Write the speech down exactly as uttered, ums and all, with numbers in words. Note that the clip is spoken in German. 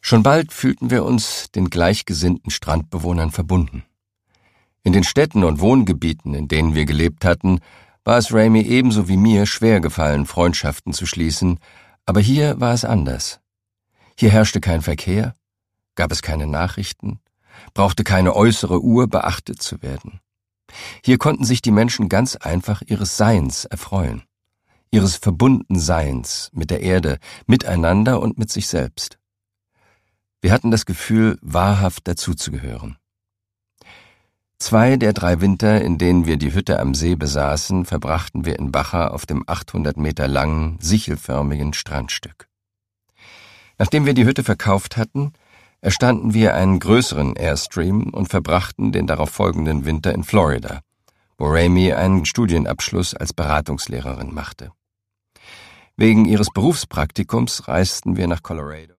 Schon bald fühlten wir uns den gleichgesinnten Strandbewohnern verbunden. In den Städten und Wohngebieten, in denen wir gelebt hatten, war es Ramy ebenso wie mir schwer gefallen, Freundschaften zu schließen, aber hier war es anders. Hier herrschte kein Verkehr, gab es keine Nachrichten, brauchte keine äußere Uhr beachtet zu werden. Hier konnten sich die Menschen ganz einfach ihres Seins erfreuen, ihres Verbundenseins mit der Erde, miteinander und mit sich selbst. Wir hatten das Gefühl, wahrhaft dazuzugehören. Zwei der drei Winter, in denen wir die Hütte am See besaßen, verbrachten wir in Baja auf dem achthundert Meter langen, sichelförmigen Strandstück. Nachdem wir die Hütte verkauft hatten, erstanden wir einen größeren Airstream und verbrachten den darauffolgenden Winter in Florida, wo Ramy einen Studienabschluss als Beratungslehrerin machte. Wegen ihres Berufspraktikums reisten wir nach Colorado.